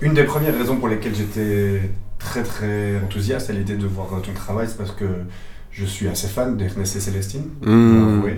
Une des premières raisons pour lesquelles j'étais très très enthousiaste à l'idée de voir ton travail, c'est parce que je suis assez fan d'Ernest et Célestine, je dois avouer.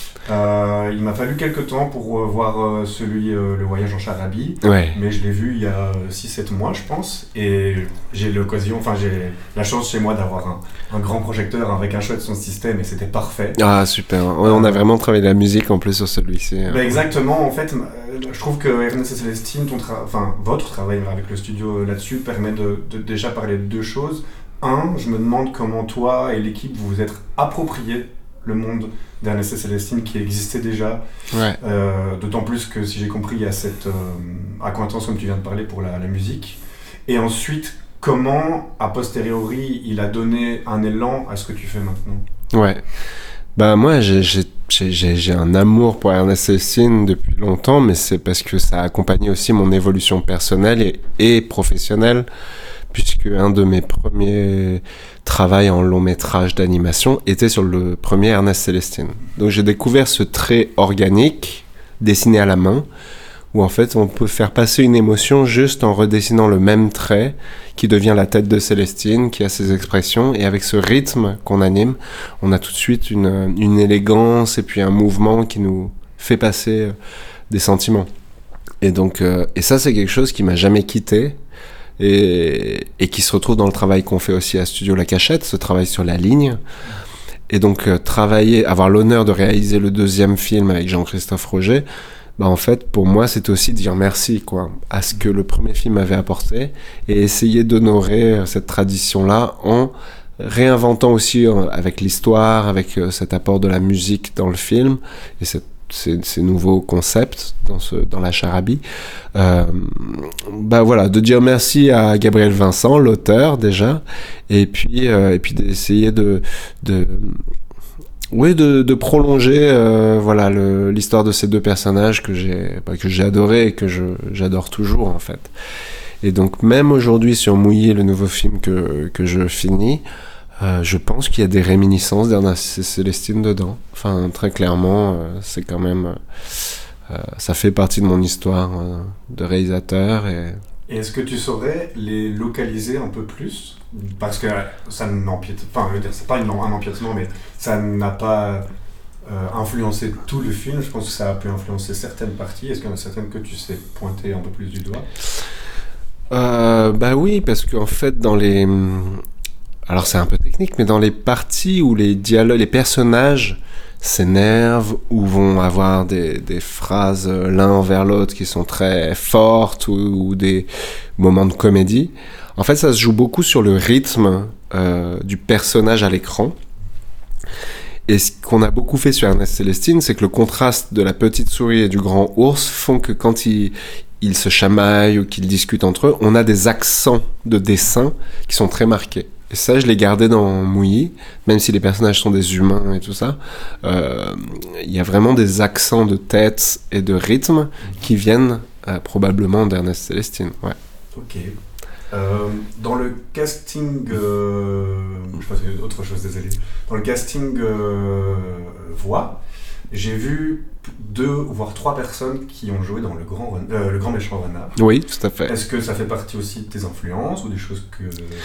Il m'a fallu quelques temps pour voir celui Le Voyage en Charabie, Ouais. mais je l'ai vu il y a 6-7 mois je pense, et j'ai la chance chez moi d'avoir un grand projecteur avec un chouette son système et c'était parfait. Ah, super. Ouais, on a vraiment travaillé la musique en plus sur celui-ci. Bah exactement, en fait, je trouve que Ernest et Célestine, votre travail avec le studio là-dessus permet de déjà parler de deux choses. Un, je me demande comment toi et l'équipe vous vous êtes approprié le monde d'Ernest et Célestine qui existait déjà. Ouais. D'autant plus que, si j'ai compris, il y a cette acquaintance, comme tu viens de parler, pour la musique. Et ensuite, comment, a posteriori, il a donné un élan à ce que tu fais maintenant. Ouais. Bah moi, j'ai un amour pour Ernest Célestine depuis longtemps, mais c'est parce que ça a accompagné aussi mon évolution personnelle et professionnelle, puisque un de mes premiers travaux en long métrage d'animation était sur le premier Ernest Célestine. Donc j'ai découvert ce trait organique, dessiné à la main, où en fait on peut faire passer une émotion juste en redessinant le même trait qui devient la tête de Célestine, qui a ses expressions, et avec ce rythme qu'on anime, on a tout de suite une élégance et puis un mouvement qui nous fait passer des sentiments. Et donc, et ça c'est quelque chose qui m'a jamais quitté, et qui se retrouve dans le travail qu'on fait aussi à Studio La Cachette, ce travail sur la ligne. Et donc avoir l'honneur de réaliser le deuxième film avec Jean-Christophe Roger, bah en fait pour moi c'était aussi dire merci quoi à ce que le premier film avait apporté et essayer d'honorer cette tradition là en réinventant aussi avec l'histoire, avec cet apport de la musique dans le film et ces nouveaux concepts dans la charabie. Bah voilà, de dire merci à Gabriel Vincent, l'auteur déjà, et puis d'essayer de prolonger voilà l'histoire de ces deux personnages que j'ai adoré et que j'adore toujours en fait. Et donc même aujourd'hui sur Mouillé, le nouveau film que je finis, je pense qu'il y a des réminiscences d'Ernest et Célestine dedans. Enfin très clairement, c'est quand même ça fait partie de mon histoire de réalisateur Et est-ce que tu saurais les localiser un peu plus ? Parce que ça n'empiète... Enfin, je veux dire, c'est pas un empiètement, mais ça n'a pas influencé tout le film. Je pense que ça a pu influencer certaines parties. Est-ce qu'il y en a certaines que tu sais pointer un peu plus du doigt ? Bah oui, parce qu'en fait, alors c'est un peu technique, mais dans les parties où les dialogues, les personnages s'énervent ou vont avoir des phrases l'un envers l'autre qui sont très fortes ou des moments de comédie, en fait ça se joue beaucoup sur le rythme du personnage à l'écran. Et ce qu'on a beaucoup fait sur Ernest Célestine, c'est que le contraste de la petite souris et du grand ours font que quand ils se chamaillent ou qu'ils discutent entre eux, on a des accents de dessin qui sont très marqués. Et ça, je l'ai gardé dans Mouilly, même si les personnages sont des humains et tout ça. Il y a vraiment des accents de tête et de rythme qui viennent probablement d'Ernest Célestine. Ouais. Ok. Dans le casting, je pense qu'il y a autre chose, désolé. Dans le casting voix, j'ai vu 2 voire 3 personnes qui ont joué dans le grand méchant renard. Oui, tout à fait. Est-ce que ça fait partie aussi de tes influences ou des choses que...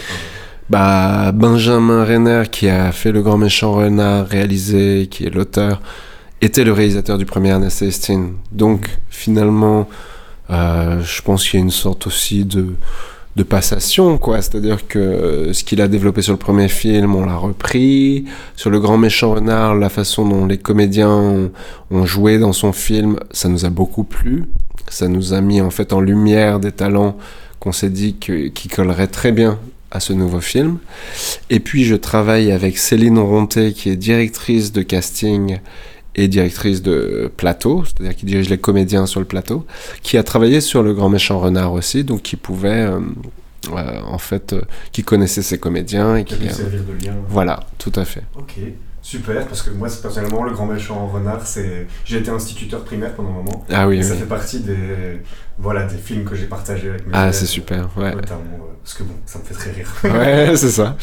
Bah, Benjamin Renner, qui a fait Le Grand Méchant Renard, réalisé, qui est l'auteur, était le réalisateur du premier Ernest Célestine. Donc, finalement, je pense qu'il y a une sorte aussi de passation, quoi. C'est-à-dire que ce qu'il a développé sur le premier film, on l'a repris. Sur Le Grand Méchant Renard, la façon dont les comédiens ont joué dans son film, ça nous a beaucoup plu. Ça nous a mis en fait en lumière des talents qu'on s'est dit qui colleraient très bien à ce nouveau film. Et puis je travaille avec Céline Ronté, qui est directrice de casting et directrice de plateau, c'est-à-dire qui dirige les comédiens sur le plateau, qui a travaillé sur Le Grand Méchant Renard aussi, donc qui pouvait en fait qui connaissait ses comédiens et qui pu servir de lien. Voilà, tout à fait. Ok, super, parce que moi personnellement Le Grand Méchant Renard, j'ai été instituteur primaire pendant un moment. Ah oui, et oui. Ça fait partie des films que j'ai partagés avec mes élèves. Ah c'est super, ouais. Notamment, parce que bon, ça me fait très rire. Ouais, c'est ça.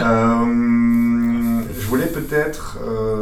Je voulais peut-être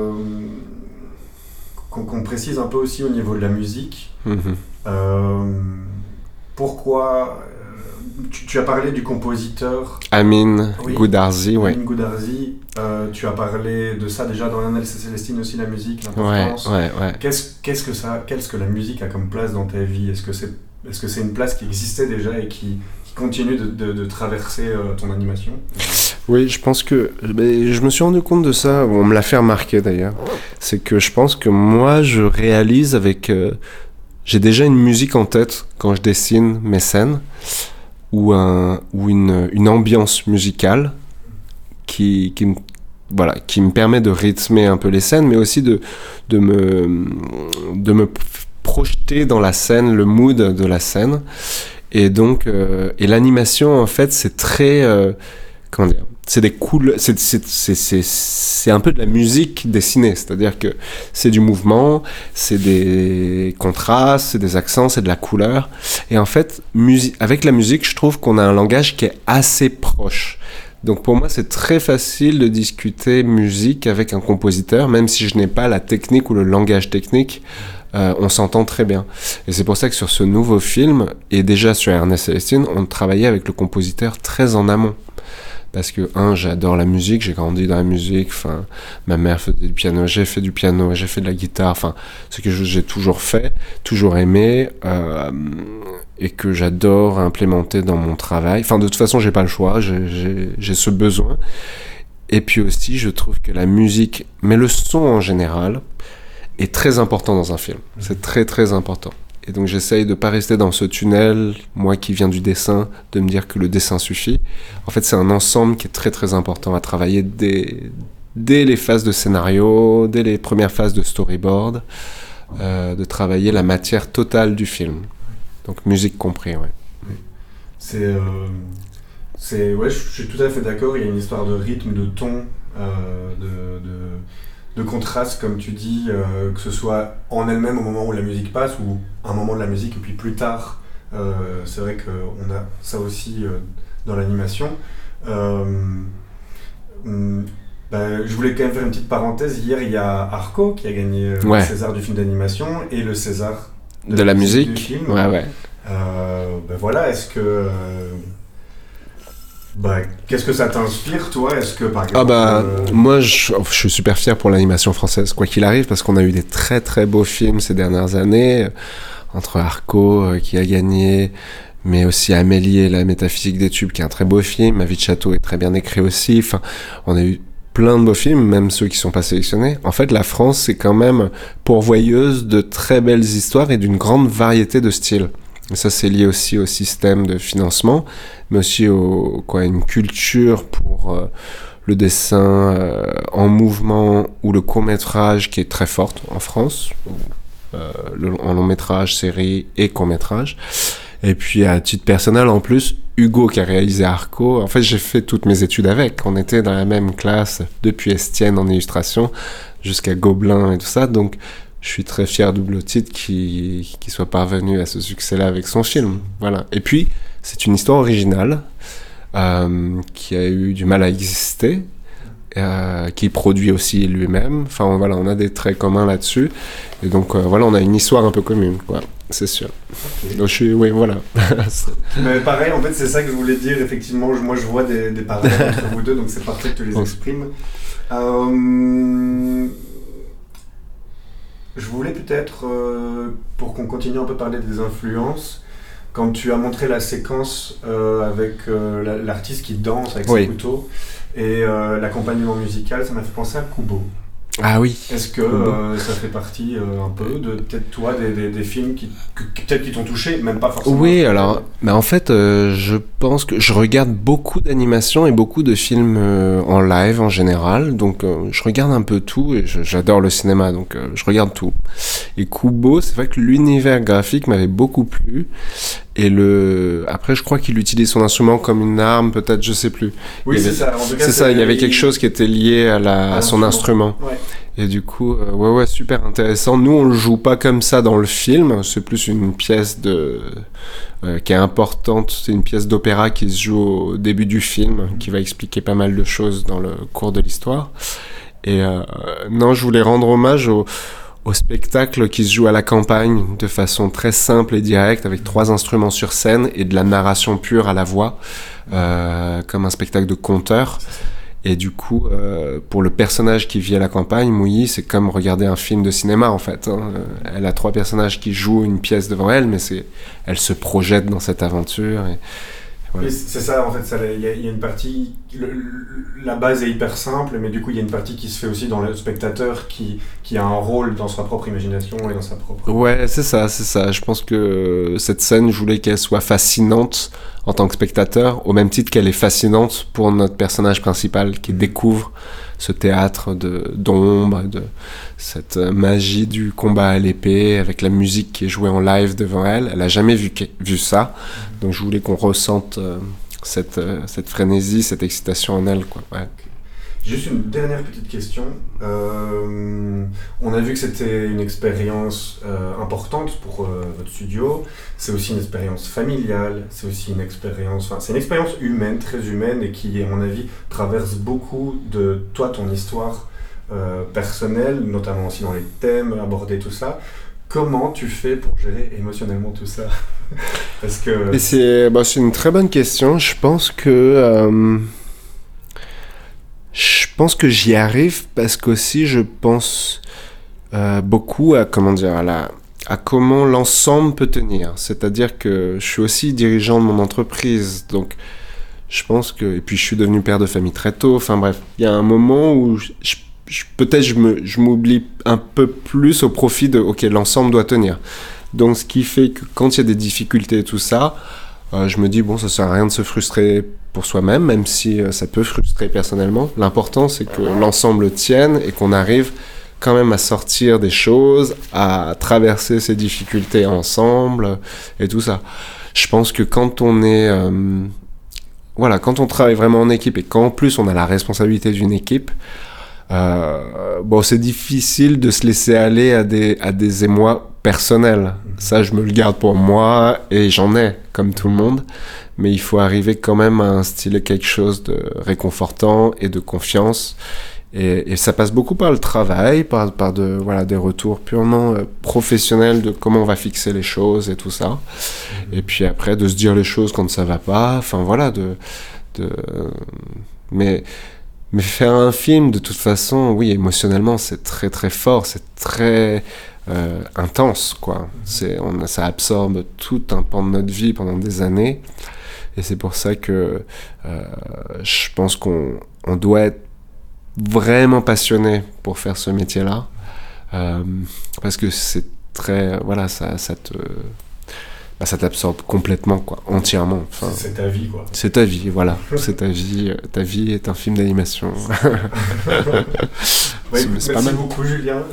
qu'on précise un peu aussi au niveau de la musique. Mm-hmm. Pourquoi tu as parlé du compositeur Amin Goudarzi, ouais. Amin Goudarzi, tu as parlé de ça déjà dans l'Annales Célestines aussi, la musique, l'importance. Ouais. Qu'est-ce que la musique a comme place dans ta vie ? Est-ce que c'est une place qui existait déjà et qui continue de traverser ton animation ? Oui, je pense que... je me suis rendu compte de ça, on me l'a fait remarquer d'ailleurs. C'est que je pense que moi, je réalise avec... j'ai déjà une musique en tête quand je dessine mes scènes, ou une ambiance musicale qui me permet de rythmer un peu les scènes, mais aussi de me projeter dans la scène, le mood de la scène. Et donc, et l'animation, en fait, c'est très... comment dire ? C'est des couleurs, c'est un peu de la musique dessinée, c'est-à-dire que c'est du mouvement, c'est des contrastes, c'est des accents, c'est de la couleur. Et en fait, avec la musique, je trouve qu'on a un langage qui est assez proche. Donc pour moi, c'est très facile de discuter musique avec un compositeur, même si je n'ai pas la technique ou le langage technique. On s'entend très bien. Et c'est pour ça que sur ce nouveau film, et déjà sur Ernest Célestine, on travaillait avec le compositeur très en amont. Parce que, j'adore la musique, j'ai grandi dans la musique, enfin, ma mère faisait du piano, j'ai fait du piano, j'ai fait de la guitare, enfin, ce que j'ai toujours fait, toujours aimé, et que j'adore implémenter dans mon travail. Enfin, de toute façon, j'ai pas le choix, j'ai ce besoin. Et puis aussi, je trouve que la musique, mais le son en général, est très important dans un film. C'est très, très important. Et donc j'essaye de ne pas rester dans ce tunnel, moi qui viens du dessin, de me dire que le dessin suffit. En fait, c'est un ensemble qui est très très important à travailler dès les phases de scénario, dès les premières phases de storyboard, de travailler la matière totale du film. Donc musique compris, ouais. Ouais, je suis tout à fait d'accord, il y a une histoire de rythme, de ton, de contraste, comme tu dis, que ce soit en elle-même au moment où la musique passe ou un moment de la musique et puis plus tard. C'est vrai qu'on a ça aussi dans l'animation. Je voulais quand même faire une petite parenthèse. Hier, il y a Arco qui a gagné le César du film d'animation et le César de la musique du film. Ouais. Voilà, est-ce que... qu'est-ce que ça t'inspire, toi ? Est-ce que, par exemple... moi, je suis super fier pour l'animation française, quoi qu'il arrive, parce qu'on a eu des très très beaux films ces dernières années, entre Arco, qui a gagné, mais aussi Amélie et la métaphysique des tubes, qui est un très beau film, Ma vie de château est très bien écrit aussi, enfin, on a eu plein de beaux films, même ceux qui sont pas sélectionnés. En fait, la France, c'est quand même pourvoyeuse de très belles histoires et d'une grande variété de styles. Et ça, c'est lié aussi au système de financement, mais aussi à une culture pour le dessin en mouvement ou le court-métrage qui est très forte en France, en long-métrage, série et court-métrage. Et puis, à titre personnel, en plus, Hugo qui a réalisé Arco, en fait, j'ai fait toutes mes études avec. On était dans la même classe depuis Estienne en illustration jusqu'à Gobelin et tout ça, donc... Je suis très fier d'Houblotite qui soit parvenu à ce succès-là avec son film. Voilà. Et puis, c'est une histoire originale qui a eu du mal à exister, qui produit aussi lui-même. Enfin, voilà, on a des traits communs là-dessus. Et donc, on a une histoire un peu commune, quoi. C'est sûr. Okay. Donc, oui, voilà. Mais pareil, en fait, c'est ça que je voulais dire. Effectivement, moi, je vois des parallèles entre vous deux, donc c'est parfait que tu les exprimes. Je voulais peut-être, pour qu'on continue un peu à parler des influences, quand tu as montré la séquence avec l'artiste qui danse avec ses couteaux et l'accompagnement musical, ça m'a fait penser à Kubo. Ah oui. Est-ce que ça fait partie un peu de peut-être toi des films qui peut-être qui t'ont touché, même pas forcément. Oui, alors, en fait, je pense que je regarde beaucoup d'animations et beaucoup de films en live en général, donc je regarde un peu tout et j'adore le cinéma, donc je regarde tout. Et Kubo, c'est vrai que l'univers graphique m'avait beaucoup plu. Et après, je crois qu'il utilise son instrument comme une arme, peut-être, je sais plus. Oui, c'est ça. En tout cas, c'est ça. Il y avait quelque chose qui était lié à son instrument. Ouais. Et du coup, super intéressant. Nous, on le joue pas comme ça dans le film. C'est plus une pièce qui est importante. C'est une pièce d'opéra qui se joue au début du film, qui va expliquer pas mal de choses dans le cours de l'histoire. Et non, je voulais rendre hommage au spectacle qui se joue à la campagne de façon très simple et directe, avec 3 instruments sur scène et de la narration pure à la voix, comme un spectacle de conteur. Et du coup, pour le personnage qui vit à la campagne, Mouyi, c'est comme regarder un film de cinéma, en fait. Elle a 3 personnages qui jouent une pièce devant elle, mais elle se projette dans cette aventure. Et voilà. C'est ça, en fait, il y a une partie... la base est hyper simple, mais du coup, il y a une partie qui se fait aussi dans le spectateur qui a un rôle dans sa propre imagination et dans sa propre... Ouais, c'est ça. Je pense que cette scène, je voulais qu'elle soit fascinante en tant que spectateur, au même titre qu'elle est fascinante pour notre personnage principal qui découvre ce théâtre d'ombre, de cette magie du combat à l'épée, avec la musique qui est jouée en live devant elle. Elle n'a jamais vu ça, donc je voulais qu'on ressente cette frénésie, cette excitation en elle, quoi. Ouais. Juste une dernière petite question. On a vu que c'était une expérience importante pour votre studio. C'est aussi une expérience familiale. C'est aussi une expérience... Enfin, c'est une expérience humaine, très humaine, et qui, à mon avis, traverse beaucoup de toi, ton histoire personnelle, notamment aussi dans les thèmes abordés, tout ça. Comment tu fais pour gérer émotionnellement tout ça? Parce que... C'est une très bonne question. Je pense que j'y arrive parce qu'aussi je pense beaucoup à comment l'ensemble peut tenir. C'est-à-dire que je suis aussi dirigeant de mon entreprise, donc je pense que... Et puis je suis devenu père de famille très tôt. Enfin bref, il y a un moment où peut-être je m'oublie un peu plus au profit de ok, l'ensemble doit tenir. Donc ce qui fait que quand il y a des difficultés et tout ça, je me dis bon, ça sert à rien de se frustrer pour soi-même, même si ça peut frustrer personnellement. L'important, c'est que l'ensemble tienne et qu'on arrive quand même à sortir des choses, à traverser ces difficultés ensemble et tout ça. Je pense que quand on est... quand on travaille vraiment en équipe et qu'en plus on a la responsabilité d'une équipe, c'est difficile de se laisser aller à des émois personnels. Ça, je me le garde pour moi et j'en ai, comme tout le monde. Mais il faut arriver quand même à instiller quelque chose de réconfortant et de confiance. Et ça passe beaucoup par le travail, par des retours purement professionnels de comment on va fixer les choses et tout ça. Et puis après, de se dire les choses quand ça va pas. Enfin voilà, Mais faire un film, de toute façon, oui, émotionnellement, c'est très très fort, c'est très intense, quoi. Ça absorbe tout un pan de notre vie pendant des années. Et c'est pour ça que je pense qu'on doit être vraiment passionné pour faire ce métier-là. Parce que c'est très... Voilà, ça t'absorbe complètement, quoi, entièrement. Enfin, c'est ta vie, quoi. C'est ta vie, voilà. C'est ta vie. Ta vie est un film d'animation. Merci beaucoup, Julien.